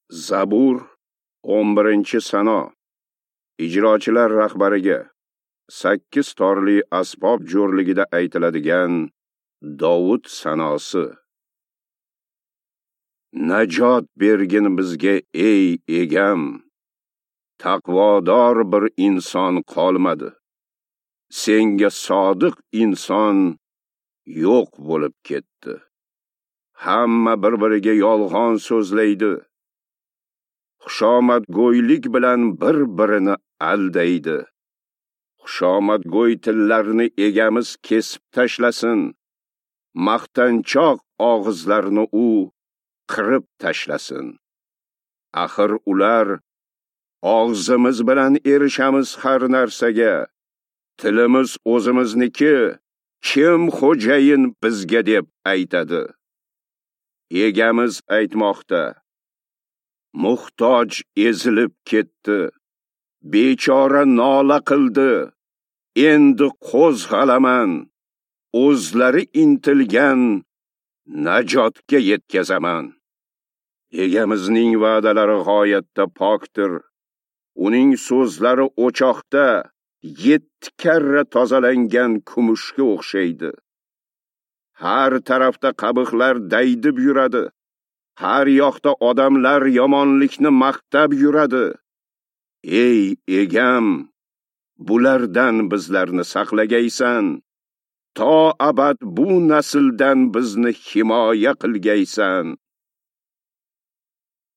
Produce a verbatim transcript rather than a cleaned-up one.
Zabur o'n birinchi Sano. Ijrochilar rahbariga sakkiz torli asbob jo'rligida aytiladigan Davud sanosi. Najot bergin bizga ey egam, taqvodor bir inson qolmadi. Senga sodiq inson yo'q bo'lib ketdi. Hamma bir-biriga yolg'on so'zlaydi. Xushomadgo'ylik bilan bir-birini aldaydi. Xushomadgo'y tillarni egamiz kesib tashlasin. Maqtanchoq og'izlarni u qirib tashlasin. Axir ular og'zimiz bilan erishamiz har narsaga. Tilimiz o'zimizniki, kim xo'jayin bizga deb aytadi. Egamiz aytmoqda: muhtoj ezilib ketdi, bechora nola qildi, endi qo'zg'alaman, o'zlari intilgan najotga yetkazaman. Egamizning va'dalari g'oyatda pokdir, uning so'zlari o'choqda yetti karra tozalangan kumushga o'xshaydi. Har tarafda qabiqlar daydib yuradi. Har yoqda odamlar yomonlikni maqtab yuradi. Ey egam, bulardan bizlarni saqlagaysan. To abad bu nasldan bizni himoya qilgaysan.